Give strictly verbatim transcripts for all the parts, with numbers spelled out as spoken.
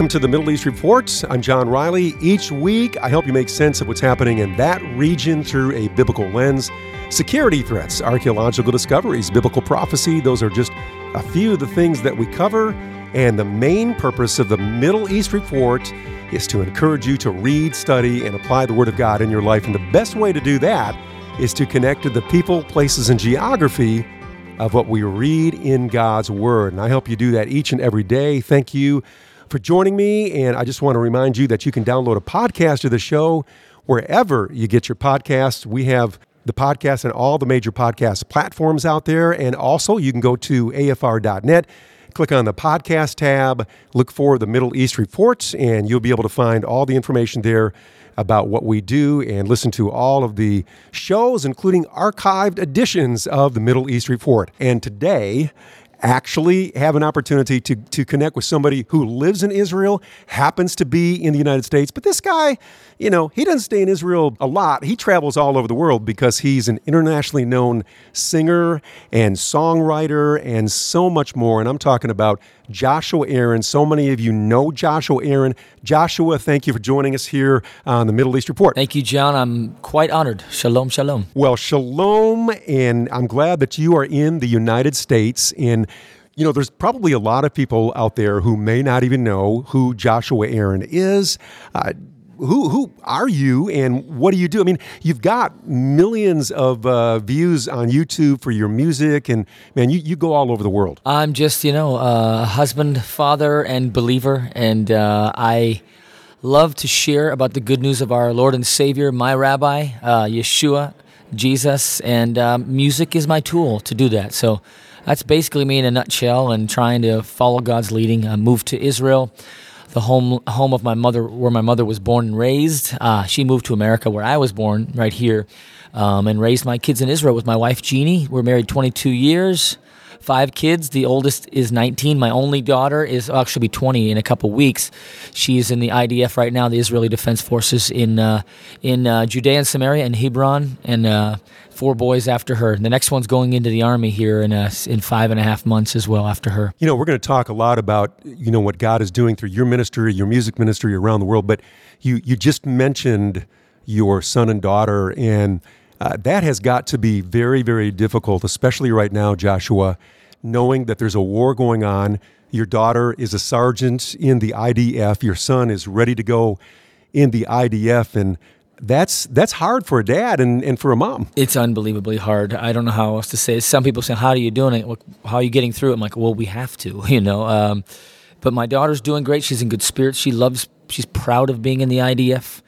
Welcome to the Middle East Report. I'm John Riley. Each week, I help you make sense of what's happening in that region through a biblical lens. Security threats, archaeological discoveries, biblical prophecy, those are just a few of the things that we cover. And the main purpose of the Middle East Report is to encourage you to read, study, and apply the Word of God in your life. And the best way to do that is to connect to the people, places, and geography of what we read in God's Word. And I help you do that each and every day. Thank you for joining me. And I just want to remind you that you can download a podcast of the show wherever you get your podcasts. We have the podcast on all the major podcast platforms out there. And also you can go to A F R dot net, click on the podcast tab, look for the Middle East Reports, and you'll be able to find all the information there about what we do and listen to all of the shows, including archived editions of the Middle East Report. And today, actually have an opportunity to, to connect with somebody who lives in Israel, happens to be in the United States. But this guy, you know, he doesn't stay in Israel a lot. He travels all over the world because he's an internationally known singer and songwriter and so much more. And I'm talking about Joshua Aaron. So many of you know Joshua Aaron. Joshua, thank you for joining us here on the Middle East Report. Thank you, John. I'm quite honored. Shalom, shalom. Well, shalom, and I'm glad that you are in the United States. And, you know, there's probably a lot of people out there who may not even know who Joshua Aaron is. Uh, Who who are you and what do you do? I mean, you've got millions of uh, views on YouTube for your music, and man, you, you go all over the world. I'm just, you know, a husband, father, and believer, and uh, I love to share about the good news of our Lord and Savior, my Rabbi, uh, Yeshua, Jesus, and um, music is my tool to do that. So that's basically me in a nutshell, and trying to follow God's leading. I moved to Israel, the home home of my mother, where my mother was born and raised. Uh, she moved to America, where I was born, right here, um, and raised my kids in Israel with my wife, Jeannie. We're married twenty-two years, five kids. The oldest is nineteen. My only daughter is, well, she'll be twenty in a couple weeks. She's in the I D F right now, the Israeli Defense Forces in uh, in uh, Judea and Samaria and Hebron, and uh, four boys after her. The next one's going into the Army here in uh, in five and a half months as well after her. You know, we're going to talk a lot about, you know, what God is doing through your ministry, your music ministry around the world, but you, you just mentioned your son and daughter, and uh, that has got to be very, very difficult, especially right now, Joshua, knowing that there's a war going on. Your daughter is a sergeant in the I D F. Your son is ready to go in the I D F, and That's that's hard for a dad and, and for a mom. It's unbelievably hard. I don't know how else to say it. Some people say, how are you doing it? How are you getting through it? I'm like, well, we have to, you know. Um, but my daughter's doing great. She's in good spirits. She loves, she's proud of being in the I D F.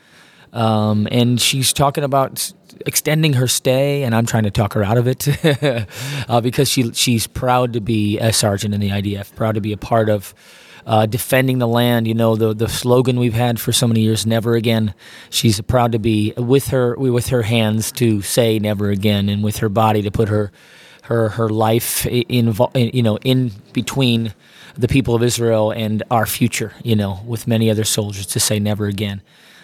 Um, and she's talking about extending her stay, and I'm trying to talk her out of it uh, because she she's proud to be a sergeant in the I D F, proud to be a part of Uh, defending the land. You know, the the slogan we've had for so many years, never again. She's proud to be with her with her hands to say never again, and with her body to put her her her life in, in you know in between the people of Israel and our future, you know, with many other soldiers, to say never again.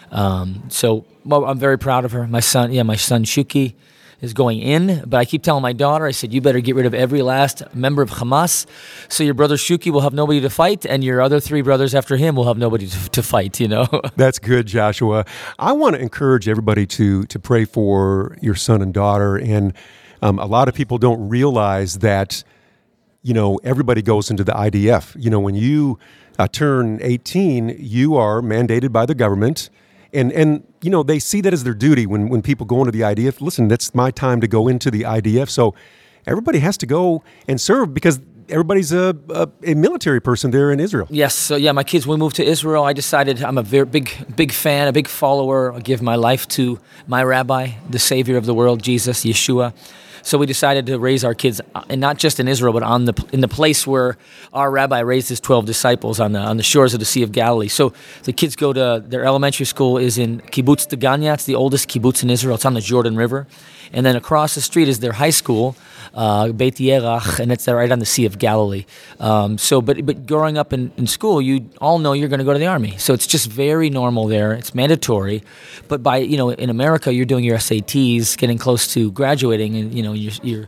Um, so well, I'm very proud of her. My son, yeah, my son Shuki is going in, but I keep telling my daughter, I said, you better get rid of every last member of Hamas, so your brother Shuki will have nobody to fight, and your other three brothers after him will have nobody to, to fight, you know? That's good, Joshua. I want to encourage everybody to to pray for your son and daughter, and um, a lot of people don't realize that, you know, everybody goes into the I D F. You know, when you uh, turn eighteen, you are mandated by the government. And, and you know, they see that as their duty when, when people go into the I D F. Listen, that's my time to go into the I D F. So everybody has to go and serve because everybody's a, a, a military person there in Israel. Yes. So, yeah, my kids, when we moved to Israel, I decided I'm a very big, big fan, a big follower. I give my life to my Rabbi, the Savior of the world, Jesus, Yeshua. So we decided to raise our kids, and not just in Israel, but on the in the place where our rabbi raised his twelve disciples, on the on the shores of the Sea of Galilee. So the kids go to, their elementary school is in Kibbutz Degania. It's the oldest kibbutz in Israel. It's on the Jordan River. And then across the street is their high school, uh, Beit Yerach, and it's right on the Sea of Galilee. Um, so, but but growing up in, in school, you all know you're going to go to the Army. So it's just very normal there. It's mandatory. But by, you know, in America, you're doing your S A Ts, getting close to graduating, and, you know, you're, you're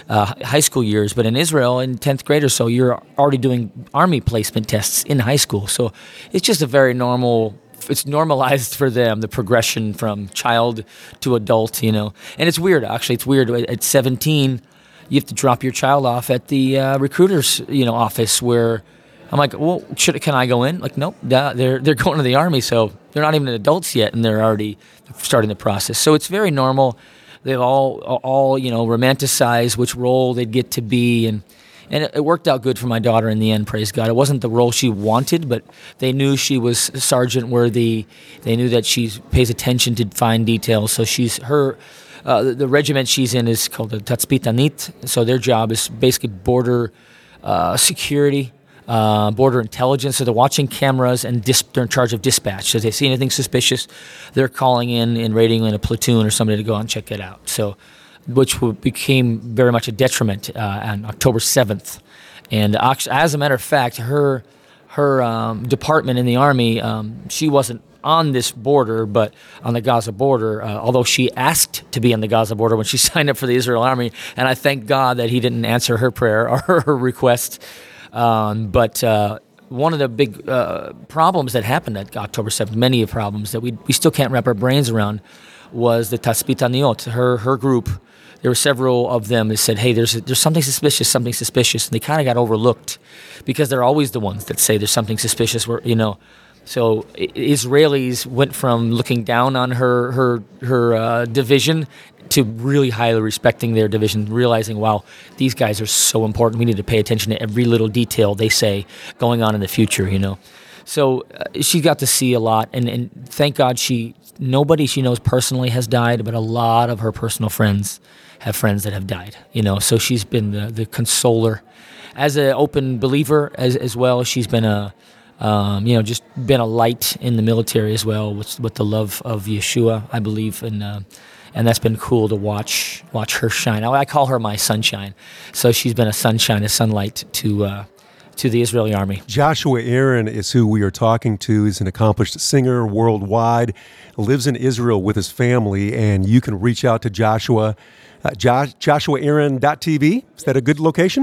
uh, high school years. But in Israel, in tenth grade or so, you're already doing army placement tests in high school. So it's just a very normal, it's normalized for them, the progression from child to adult, you know. And it's weird, actually. It's weird. At seventeen, you have to drop your child off at the uh, recruiter's, you know, office where I'm like, well, should, can I go in? Like, nope, they're they're going to the army, so they're not even adults yet, and they're already starting the process. So it's very normal. They've all all you know romanticized which role they'd get to be, and and it, it worked out good for my daughter in the end. Praise God. It wasn't the role she wanted, but they knew she was sergeant worthy. They knew that she pays attention to fine details. So she's her. Uh, the, the regiment she's in is called the Tatzpitanit. So their job is basically border uh, security. Uh, border intelligence, so they're watching cameras and dis- they're in charge of dispatch. So if they see anything suspicious, they're calling in and rating in a platoon or somebody to go out and check it out. So, which became very much a detriment uh, on October seventh. And as a matter of fact, her her um, department in the Army, um, she wasn't on this border, but on the Gaza border, uh, although she asked to be on the Gaza border when she signed up for the Israel Army, and I thank God that he didn't answer her prayer or her request. Um, but uh, one of the big uh, problems that happened at October seventh, many problems that we we still can't wrap our brains around, was the Tatzpitaniot, her her group. There were several of them that said, hey, there's there's something suspicious, something suspicious, and they kind of got overlooked because they're always the ones that say there's something suspicious, where, you know. So Israelis went from looking down on her her her uh, division to really highly respecting their division, realizing, wow, these guys are so important. We need to pay attention to every little detail they say going on in the future, you know. So uh, she got to see a lot, and, and thank God she nobody she knows personally has died, but a lot of her personal friends have friends that have died, you know. So she's been the, the consoler. As an open believer as as well, she's been a Um, you know, just been a light in the military as well, with with the love of Yeshua, I believe, and uh, and that's been cool to watch watch her shine. I, I call her my sunshine, so she's been a sunshine, a sunlight to uh, to the Israeli army. Joshua Aaron is who we are talking to. He's an accomplished singer worldwide, lives in Israel with his family, and you can reach out to Joshua, uh, jo- joshua aaron dot t v. Is that a good location?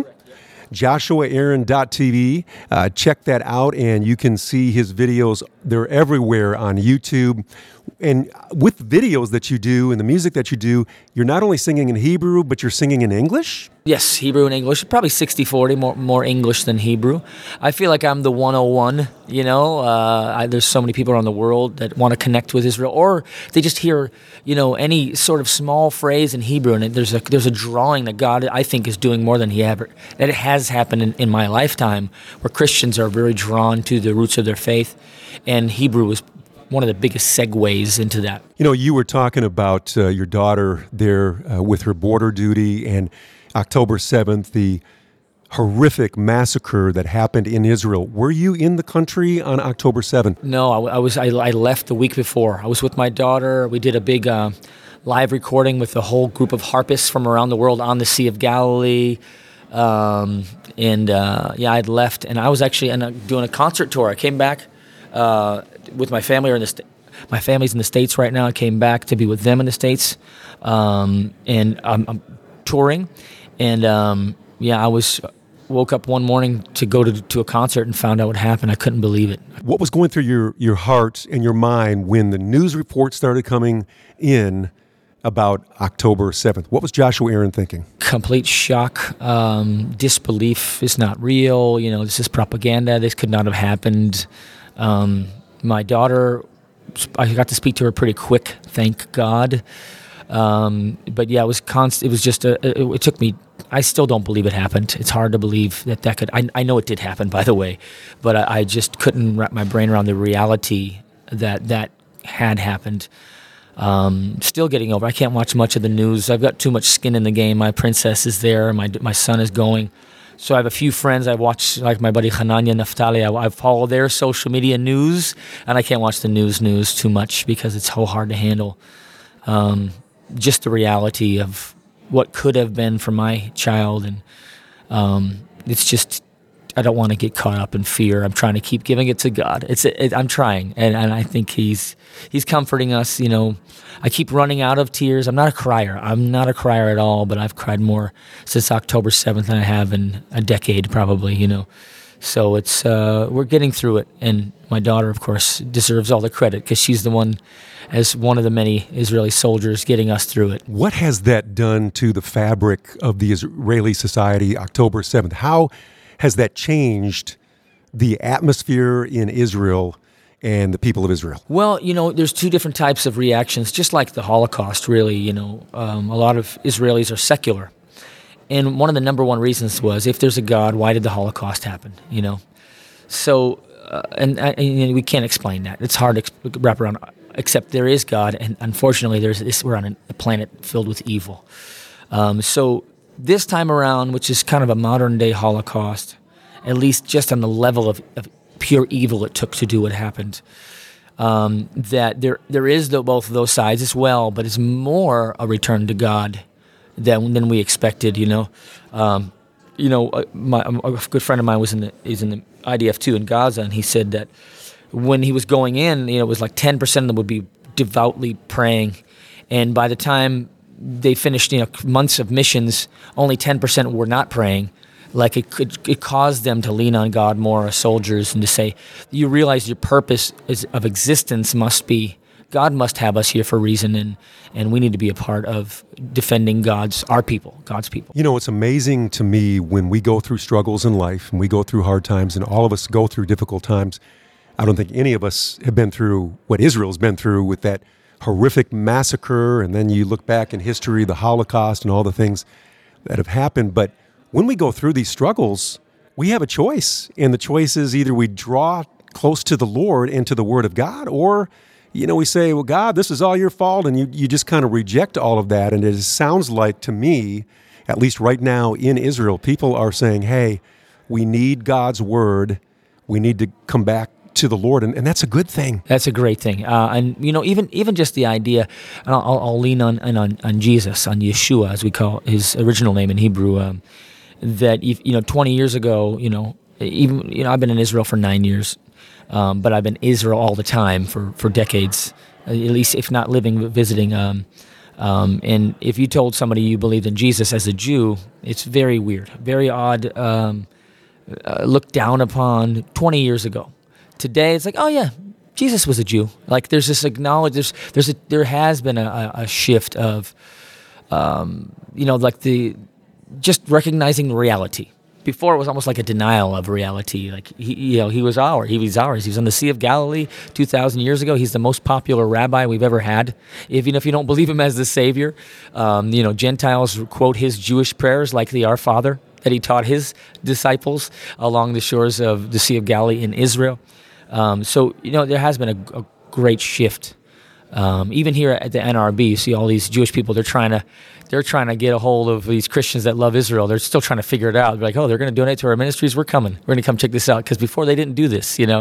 joshua aaron dot t v. Uh, check that out, and you can see his videos. They're everywhere on YouTube. And with videos that you do and the music that you do, you're not only singing in Hebrew, but you're singing in English? Yes, Hebrew and English. Probably sixty forty, more more English than Hebrew. I feel like I'm the one oh one, you know. Uh, I, there's so many people around the world that want to connect with Israel, or they just hear, you know, any sort of small phrase in Hebrew, and there's a there's a drawing that God, I think, is doing more than he ever, that it has happened in, in my lifetime, where Christians are very drawn to the roots of their faith, and Hebrew is one of the biggest segues into that. You know, you were talking about uh, your daughter there uh, with her border duty, and October seventh, the horrific massacre that happened in Israel. Were you in the country on October seventh? No, I, I was. I, I left the week before. I was with my daughter. We did a big uh, live recording with a whole group of harpists from around the world on the Sea of Galilee. Um, and uh, yeah, I'd left, and I was actually in a, doing a concert tour. I came back uh, with my family. Or in the st- my family's in the States right now. I came back to be with them in the States, um, and I'm, I'm touring. And um, yeah, I was woke up one morning to go to to a concert and found out what happened. I couldn't believe it. What was going through your, your heart and your mind when the news reports started coming in about October seventh? What was Joshua Aaron thinking? Complete shock, um, disbelief. It's not real. You know, this is propaganda. This could not have happened. Um, my daughter, I got to speak to her pretty quick, thank God. Um, but yeah, it was const- It was just a. It, it took me. I still don't believe it happened. It's hard to believe that that could. I, I know it did happen, by the way, but I, I just couldn't wrap my brain around the reality that that had happened. Um, still getting over. I can't watch much of the news. I've got too much skin in the game. My princess is there. My my son is going. So I have a few friends I watch, like my buddy Hananya Naftali. I, I follow their social media news, and I can't watch the news news too much because it's so hard to handle. Um, just the reality of what could have been for my child, and um, it's just I don't want to get caught up in fear. I'm trying to keep giving it to God. It's it, I'm trying, and, and I think He's He's comforting us. You know, I keep running out of tears. I'm not a crier. I'm not a crier at all, but I've cried more since October seventh than I have in a decade, probably. You know, so it's uh, we're getting through it, and my daughter, of course, deserves all the credit because she's the one, as one of the many Israeli soldiers, getting us through it. What has that done to the fabric of the Israeli society, October seventh? How has that changed the atmosphere in Israel and the people of Israel? Well, you know, there's two different types of reactions, just like the Holocaust, really. You know, um, a lot of Israelis are secular. And one of the number one reasons was, if there's a God, why did the Holocaust happen? You know? So, uh, and, and we can't explain that. It's hard to exp- wrap around, except there is God, and unfortunately, there's this, we're on a planet filled with evil. Um, so this time around, which is kind of a modern-day Holocaust, at least just on the level of, of pure evil it took to do what happened, um, that there there is the, both of those sides as well, but it's more a return to God than than we expected. You know, um, you know, my, a good friend of mine was in the is in the I D F too in Gaza, and he said that when he was going in, you know, it was like ten percent of them would be devoutly praying, and by the time they finished, you know, months of missions, only ten percent were not praying. Like it could, it caused them to lean on God more as soldiers, and to say, you realize your purpose is, of existence must be, God must have us here for a reason, and, and we need to be a part of defending God's, our people, God's people. You know, it's amazing to me when we go through struggles in life, and we go through hard times, and all of us go through difficult times. I don't think any of us have been through what Israel's been through with that horrific massacre, and then you look back in history, the Holocaust and all the things that have happened. But when we go through these struggles, we have a choice, and the choice is either we draw close to the Lord and to the Word of God, or, you know, we say, well, God, this is all your fault, and you, you just kind of reject all of that. And it sounds like, to me, at least right now in Israel, people are saying, hey, we need God's Word. We need to come back to the Lord, and, and that's a good thing. That's a great thing. Uh, and, you know, even even just the idea, and I'll, I'll lean on, on on Jesus, on Yeshua, as we call his original name in Hebrew, um, that, if, you know, twenty years ago, you know, even, you know, I've been in Israel for nine years, um, but I've been in Israel all the time for, for decades, at least if not living, visiting. Um, um, and if you told somebody you believed in Jesus as a Jew, it's very weird, very odd, um, uh, looked down upon twenty years ago. Today, it's like, oh yeah, Jesus was a Jew. Like there's this acknowledge, there's there's a, there has been a, a shift of, um, you know, like the just recognizing reality. Before it was almost like a denial of reality. Like he, you know, he was ours. He was ours. He was on the Sea of Galilee two thousand years ago. He's the most popular rabbi we've ever had. Even if you don't believe him as the Savior, um, you know, Gentiles quote his Jewish prayers like the Our Father that he taught his disciples along the shores of the Sea of Galilee in Israel. Um, so, you know, there has been a, a great shift. Um, even here at the N R B, you see all these Jewish people, they're trying to they're trying to get a hold of these Christians that love Israel. They're still trying to figure it out. They're like, oh, they're going to donate to our ministries. We're coming. We're going to come check this out. Because before they didn't do this, you know.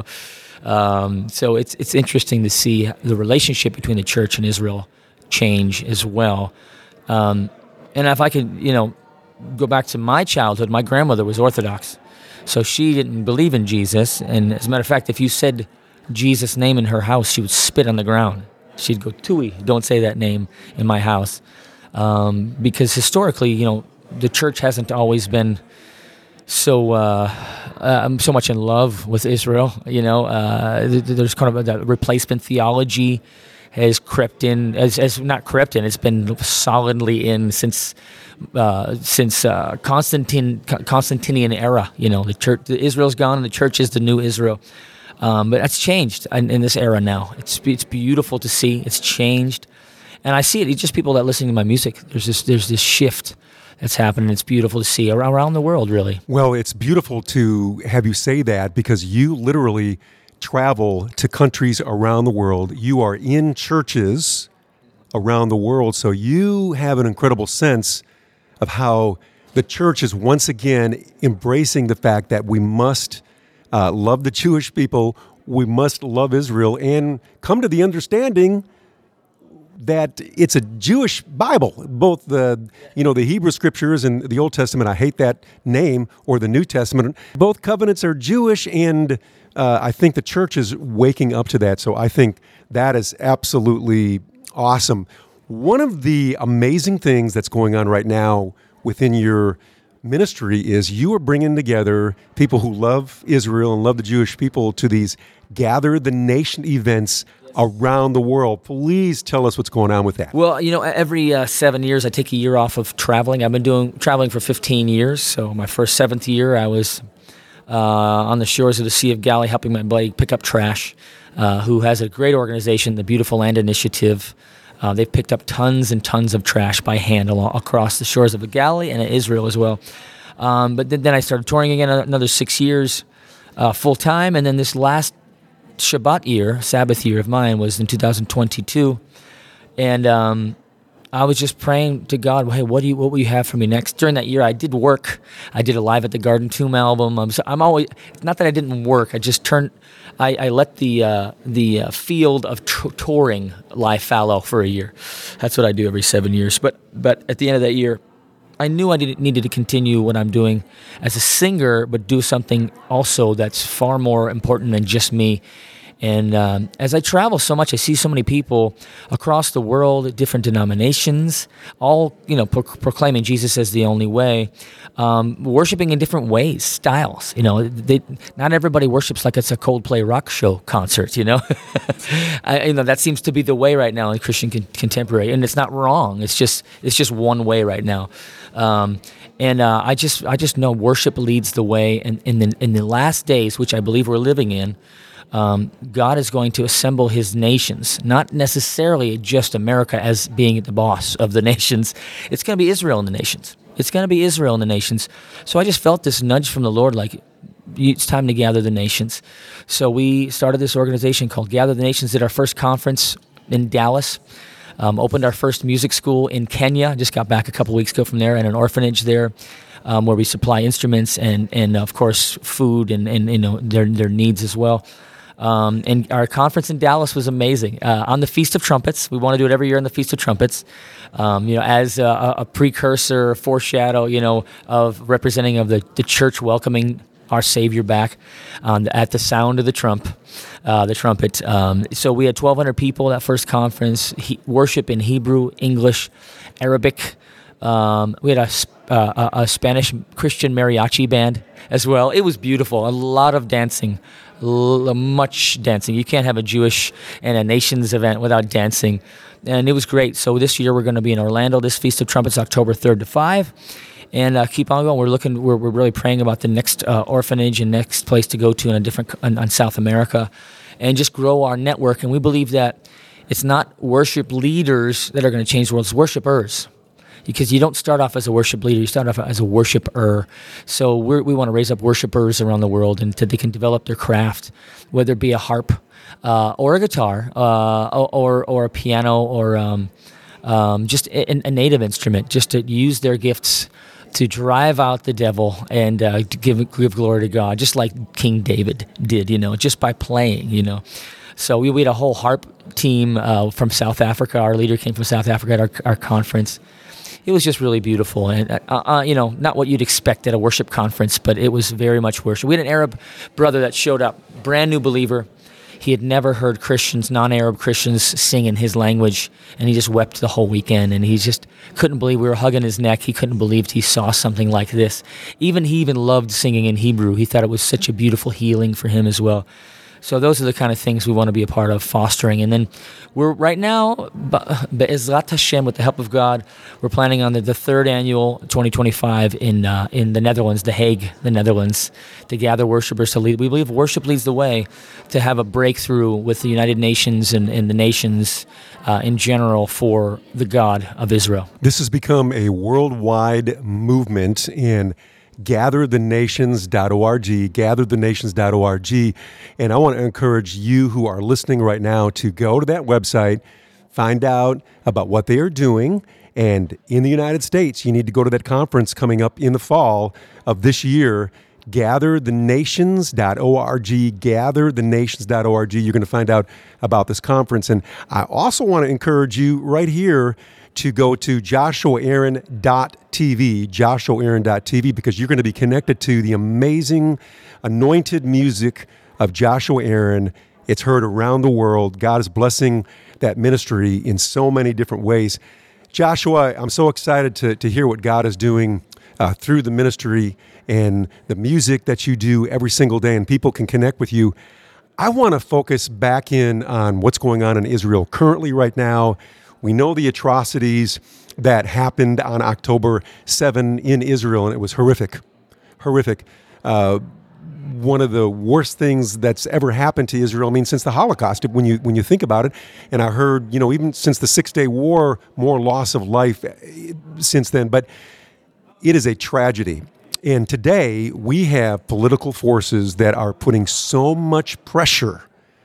Um, so it's it's interesting to see the relationship between the church and Israel change as well. Um, and if I could, you know, go back to my childhood, my grandmother was Orthodox. So she didn't believe in Jesus, and as a matter of fact, if you said Jesus' name in her house, she would spit on the ground. She'd go, Tui, don't say that name in my house. Um, because historically, you know, the church hasn't always been so uh, uh, so much in love with Israel. You know, uh, there's kind of a, that replacement theology has crept in, as, as not crept in, it's been solidly in since uh, since uh, Constantine Constantinian era. You know, the church, the Israel's gone, and the church is the new Israel. Um, but that's changed in, in this era now. It's it's beautiful to see. It's changed, and I see it. It's just people that listen to my music. There's this there's this shift that's happening. It's beautiful to see around, around the world, really. Well, it's beautiful to have you say that, because you literally travel to countries around the world. You are in churches around the world, so you have an incredible sense of how the church is once again embracing the fact that we must uh, love the Jewish people, we must love Israel, and come to the understanding that it's a Jewish Bible, both the you know the Hebrew Scriptures and the Old Testament. I hate that name, or the New Testament. Both covenants are Jewish, and uh, I think the church is waking up to that. So I think that is absolutely awesome. One of the amazing things that's going on right now within your ministry is you are bringing together people who love Israel and love the Jewish people to these Gather the Nation events around the world. Please tell us what's going on with that. Well, you know, every uh, seven years I take a year off of traveling. I've been doing traveling for fifteen years. So my first seventh year I was uh, on the shores of the Sea of Galilee helping my buddy pick up trash, uh, who has a great organization, the Beautiful Land Initiative. Uh, they've picked up tons and tons of trash by hand along, across the shores of the Galilee and Israel as well. Um, but then, then I started touring again another six years uh, full time, and then this last Shabbat year, Sabbath year of mine, was in two thousand twenty-two, and um, I was just praying to God, hey, what do you, what will you have for me next? During that year, I did work. I did a Live at the Garden Tomb album. I'm, so, I'm always, not that I didn't work. I just turned, I, I let the uh, the uh, field of t- touring lie fallow for a year. That's what I do every seven years. But but at the end of that year, I knew I didn't, needed to continue what I'm doing as a singer, but do something also that's far more important than just me. And um, as I travel so much, I see so many people across the world, different denominations, all you know, pro- proclaiming Jesus as the only way, um, worshiping in different ways, styles. You know, they, not everybody worships like it's a Coldplay rock show concert. You know, I, you know that seems to be the way right now in Christian con- contemporary, and it's not wrong. It's just it's just one way right now. Um, and uh, I just I just know worship leads the way, and in the in the last days, which I believe we're living in. Um, God is going to assemble his nations, not necessarily just America as being the boss of the nations. It's going to be Israel and the nations. It's going to be Israel and the nations. So I just felt this nudge from the Lord, like, it's time to gather the nations. So we started this organization called Gather the Nations, did our first conference in Dallas, um, opened our first music school in Kenya, just got back a couple weeks ago from there, and an orphanage there. Um, where we supply instruments and, and of course, food and, and you know their their needs as well. Um, and our conference in Dallas was amazing. Uh, on the Feast of Trumpets, we want to do it every year on the Feast of Trumpets, um, you know, as a, a precursor, foreshadow, you know, of representing of the, the church welcoming our Savior back um, at the sound of the trump, uh, the trumpet. Um, so we had twelve hundred people at that first conference, he, worship in Hebrew, English, Arabic. Um, we had a, uh, a Spanish Christian mariachi band as well. It was beautiful. A lot of dancing, l- much dancing. You can't have a Jewish and a nations event without dancing. And it was great. So this year we're going to be in Orlando. This Feast of Trumpets, October third to fifth. And uh, keep on going. We're looking. We're, we're really praying about the next uh, orphanage and next place to go to in a different in, in South America, and just grow our network. And we believe that it's not worship leaders that are going to change the world. It's worshipers. Because you don't start off as a worship leader, you start off as a worshiper. So we're, we want to raise up worshipers around the world, and so they can develop their craft, whether it be a harp uh, or a guitar, uh, or or a piano, or um, um, just a, a native instrument, just to use their gifts to drive out the devil and uh, to give give glory to God, just like King David did, you know, just by playing, you know. So we, we had a whole harp team uh, from South Africa. Our leader came from South Africa at our, our conference. It was just really beautiful, and uh, uh, you know, not what you'd expect at a worship conference, but it was very much worship. We had an Arab brother that showed up, brand new believer. He had never heard Christians, non-Arab Christians, sing in his language, and he just wept the whole weekend, and he just couldn't believe, we were hugging his neck, he couldn't believe he saw something like this. Even he even loved singing in Hebrew. He thought it was such a beautiful healing for him as well. So those are the kind of things we want to be a part of, fostering. And then we're right now, Be'ezrat Hashem, with the help of God, we're planning on the, the third annual twenty twenty-five in uh, in the Netherlands, The Hague, the Netherlands, to gather worshipers to lead. We believe worship leads the way to have a breakthrough with the United Nations and, and the nations uh, in general for the God of Israel. This has become a worldwide movement in gather the nations dot org, gather the nations dot org. And I want to encourage you who are listening right now to go to that website, find out about what they are doing. And in the United States, you need to go to that conference coming up in the fall of this year gather the nations dot org, gather the nations dot org. You're going to find out about this conference. And I also want to encourage you right here to go to joshua aaron dot t v, joshua aaron dot t v, because you're going to be connected to the amazing anointed music of Joshua Aaron. It's heard around the world. God is blessing that ministry in so many different ways. Joshua, I'm so excited to, to hear what God is doing uh, through the ministry and the music that you do every single day, and people can connect with you. I want to focus back in on what's going on in Israel currently right now. We know the atrocities that happened on October seventh in Israel, and it was horrific, horrific. Uh, one of the worst things that's ever happened to Israel, I mean, since the Holocaust, when you when you think about it. And I heard, you know, even since the Six-Day War, more loss of life since then. But it is a tragedy. And today, we have political forces that are putting so much pressure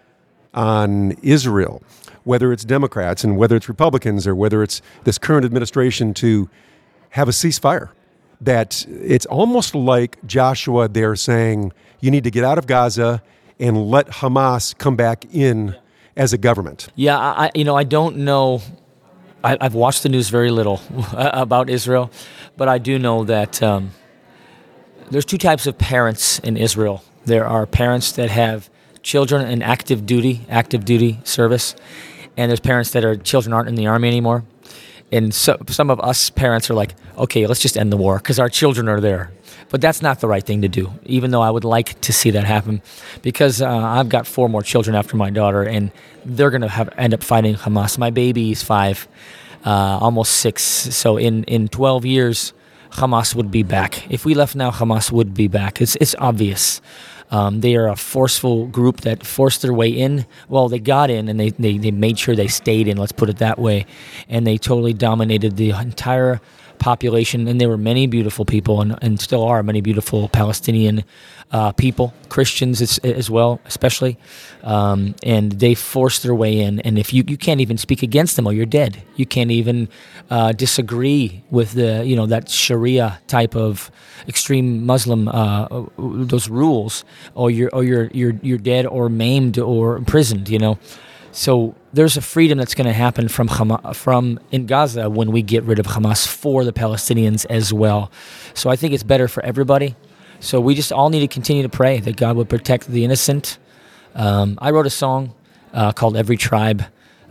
on Israel, whether it's Democrats and whether it's Republicans or whether it's this current administration, to have a ceasefire. That it's almost like Joshua there saying, you need to get out of Gaza and let Hamas come back in as a government. Yeah, I, you know, I don't know. I, I've watched the news very little about Israel, but I do know that um, there's two types of parents in Israel. There are parents that have children in active duty, active duty service, and there's parents that are children aren't in the army anymore. And so some of us parents are like, okay, let's just end the war because our children are there. But that's not the right thing to do, even though I would like to see that happen, because uh, I've got four more children after my daughter, and they're going to have end up fighting Hamas. My baby is five, uh, almost six. So in, in twelve years, Hamas would be back. If we left now, Hamas would be back. It's it's obvious. Um, they are a forceful group that forced their way in. Well, they got in, and they, they, they made sure they stayed in, let's put it that way. And they totally dominated the entire population, and there were many beautiful people, and, and still are many beautiful Palestinian uh, people, Christians as, as well, especially. Um, and they forced their way in, and if you, you can't even speak against them, or you're dead. You can't even uh, disagree with the, you know, that Sharia type of extreme Muslim uh, those rules, or you're or you're you're you're dead or maimed or imprisoned. You know. So there's a freedom that's going to happen from Hamas, from in Gaza when we get rid of Hamas for the Palestinians as well. So I think it's better for everybody. So we just all need to continue to pray that God would protect the innocent. Um, I wrote a song uh, called Every Tribe,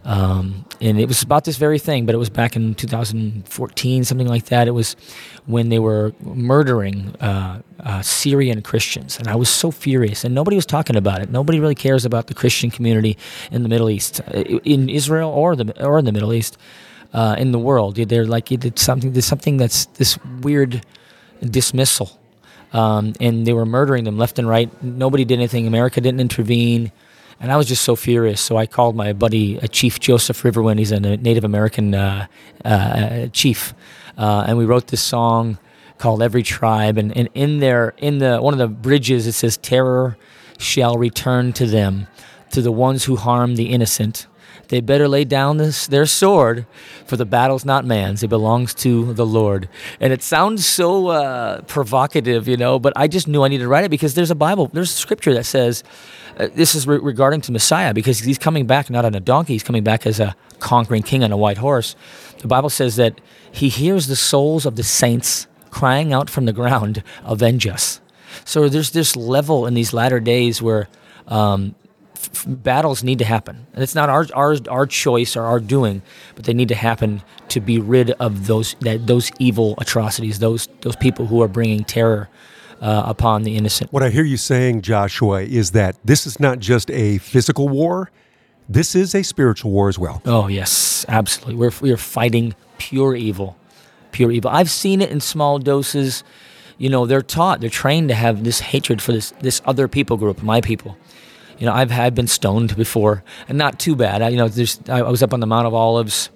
um, and it was about this very thing, but it was back in two thousand fourteen, something like that. It was when they were murdering uh, uh, Syrian Christians, and I was so furious, and nobody was talking about it. Nobody really cares about the Christian community in the Middle East, in Israel or the or in the Middle East, uh, in the world. They're like, it did something. There's something that's this weird dismissal, um, and they were murdering them left and right. Nobody did anything. America didn't intervene. And I was just so furious, so I called my buddy, uh, Chief Joseph Riverwind. He's a Native American uh, uh, chief, uh, and we wrote this song called "Every Tribe." And, and in there, in the one of the bridges, it says, "Terror shall return to them, to the ones who harm the innocent. They better lay down this, their sword, for the battle's not man's; it belongs to the Lord." And it sounds so uh, provocative, you know, but I just knew I needed to write it because there's a Bible, there's a scripture that says, uh, this is re- regarding to Messiah, because he's coming back not on a donkey, he's coming back as a conquering king on a white horse. The Bible says that he hears the souls of the saints crying out from the ground, "Avenge us." So there's this level in these latter days where um, f- battles need to happen. And it's not our, our our choice or our doing, but they need to happen to be rid of those that those evil atrocities, those those people who are bringing terror uh, upon the innocent. What I hear you saying, Joshua, is that this is not just a physical war. This is a spiritual war as well. Oh, yes, absolutely. We're we are fighting pure evil, pure evil. I've seen it in small doses. You know, they're taught, they're trained to have this hatred for this this other people group, my people. You know, I've had been stoned before, and not too bad. I, you know, there's I was up on the Mount of Olives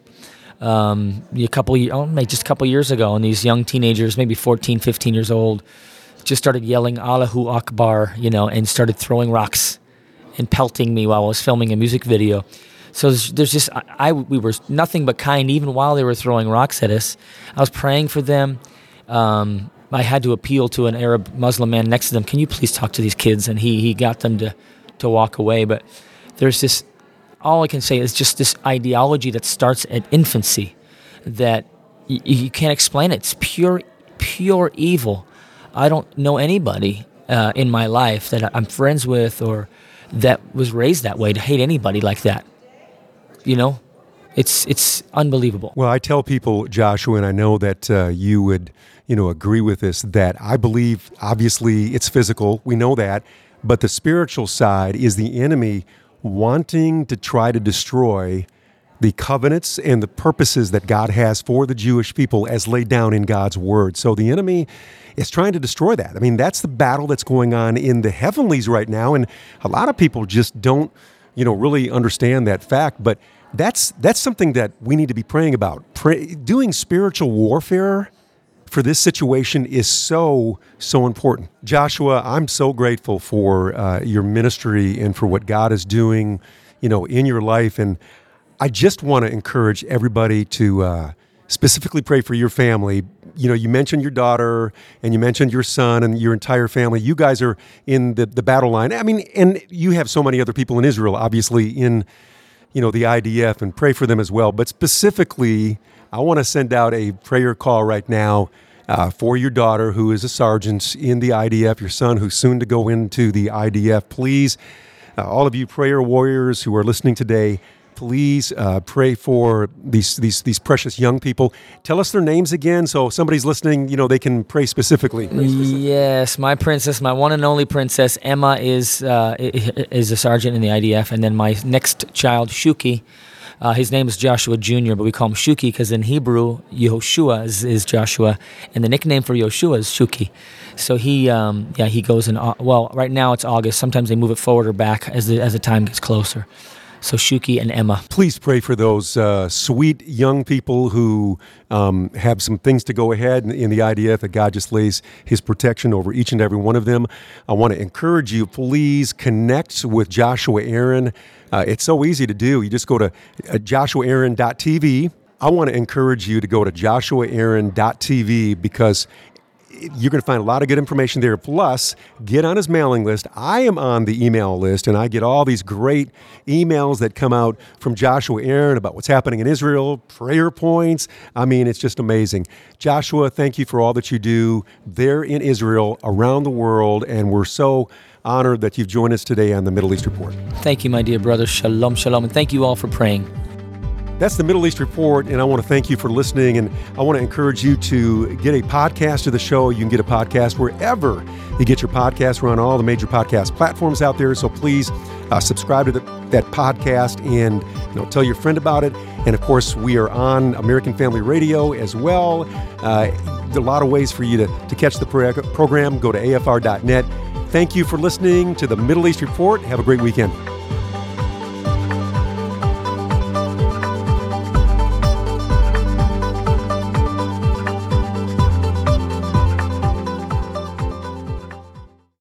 um, a couple, oh, maybe just a couple years ago, and these young teenagers, maybe fourteen, fifteen years old, just started yelling Allahu Akbar, you know, and started throwing rocks and pelting me while I was filming a music video. So there's, there's just, I, I, we were nothing but kind, even while they were throwing rocks at us. I was praying for them. Um, I had to appeal to an Arab Muslim man next to them. Can you please talk to these kids? And he he got them to, to walk away. But there's this, all I can say is just this ideology that starts at infancy that y- you can't explain it. It's pure, pure evil. I don't know anybody uh, in my life that I'm friends with or that was raised that way to hate anybody like that. You know? It's it's unbelievable. Well, I tell people, Joshua, and I know that uh, you would, you know, agree with this, that I believe, obviously, it's physical. We know that. But the spiritual side is the enemy wanting to try to destroy the covenants and the purposes that God has for the Jewish people as laid down in God's word. So the enemy is trying to destroy that. I mean, that's the battle that's going on in the heavenlies right now. And a lot of people just don't, you know, really understand that fact. But That's that's something that we need to be praying about. Pray, doing spiritual warfare for this situation is so, so important. Joshua, I'm so grateful for uh, your ministry and for what God is doing, you know, in your life. And I just want to encourage everybody to uh, specifically pray for your family. You know, you mentioned your daughter and you mentioned your son and your entire family. You guys are in the, the battle line. I mean, and you have so many other people in Israel, obviously, in you know, the I D F, and pray for them as well. But specifically, I want to send out a prayer call right now uh, for your daughter, who is a sergeant in the I D F, your son, who's soon to go into the I D F. Please, uh, all of you prayer warriors who are listening today, please uh, pray for these, these these precious young people. Tell us their names again, so if somebody's listening, you know, they can pray specifically. Pray specifically. Yes, my princess, my one and only princess, Emma, is uh, is a sergeant in the I D F, and then my next child, Shuki, uh, his name is Joshua Junior, but we call him Shuki because in Hebrew, Yehoshua is, is Joshua, and the nickname for Yoshua is Shuki. So he, um, yeah, he goes in. Well, right now it's August. Sometimes they move it forward or back as the as the time gets closer. So Shuki and Emma. Please pray for those uh, sweet young people who um, have some things to go ahead in, in the I D F, that God just lays his protection over each and every one of them. I want to encourage you, please connect with Joshua Aaron. Uh, it's so easy to do. You just go to uh, joshua aaron dot t v. I want to encourage you to go to joshua aaron dot t v because you're going to find a lot of good information there. Plus, get on his mailing list. I am on the email list, and I get all these great emails that come out from Joshua Aaron about what's happening in Israel, prayer points. I mean, it's just amazing. Joshua, thank you for all that you do there in Israel, around the world, and we're so honored that you've joined us today on the Middle East Report. Thank you, my dear brother. Shalom, shalom, and thank you all for praying. That's the Middle East Report, and I want to thank you for listening, and I want to encourage you to get a podcast of the show. You can get a podcast wherever you get your podcasts. We're on all the major podcast platforms out there, so please uh, subscribe to the, that podcast and you know, tell your friend about it. And, of course, we are on American Family Radio as well. Uh, there are a lot of ways for you to, to catch the pro- program. Go to A F R dot net. Thank you for listening to the Middle East Report. Have a great weekend.